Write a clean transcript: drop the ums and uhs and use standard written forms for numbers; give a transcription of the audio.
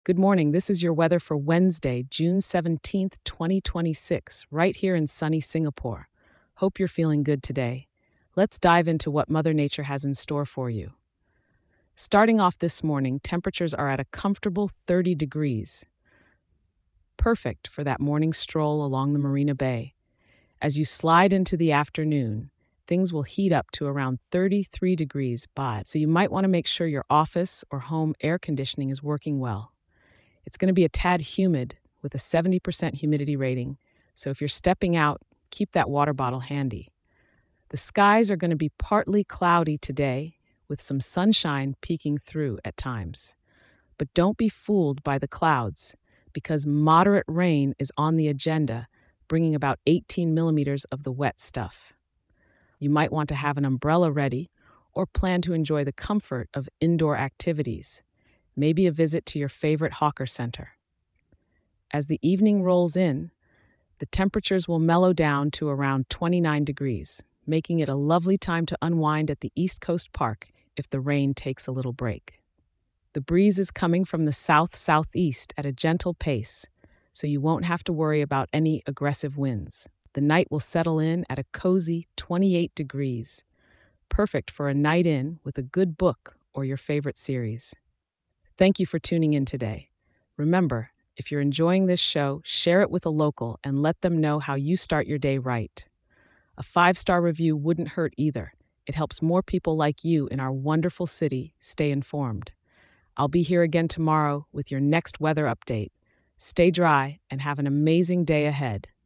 Good morning. This is your weather for Wednesday, June 17th, 2026, right here in sunny Singapore. Hope you're feeling good today. Let's dive into what Mother Nature has in store for you. Starting off this morning, temperatures are at a comfortable 30 degrees, perfect for that morning stroll along the Marina Bay. As you slide into the afternoon, things will heat up to around 33 degrees by, so you might want to make sure your office or home air conditioning is working well. It's going to be a tad humid with a 70% humidity rating, so if you're stepping out, keep that water bottle handy. The skies are going to be partly cloudy today, with some sunshine peeking through at times. But don't be fooled by the clouds, because moderate rain is on the agenda, bringing about 18 millimeters of the wet stuff. You might want to have an umbrella ready or plan to enjoy the comfort of indoor activities, maybe a visit to your favorite hawker center. As the evening rolls in, the temperatures will mellow down to around 29 degrees, making it a lovely time to unwind at the East Coast Park if the rain takes a little break. The breeze is coming from the south-southeast at a gentle pace, so you won't have to worry about any aggressive winds. The night will settle in at a cozy 28 degrees, perfect for a night in with a good book or your favorite series. Thank you for tuning in today. Remember, if you're enjoying this show, share it with a local and let them know how you start your day right. A 5-star review wouldn't hurt either. It helps more people like you in our wonderful city stay informed. I'll be here again tomorrow with your next weather update. Stay dry and have an amazing day ahead.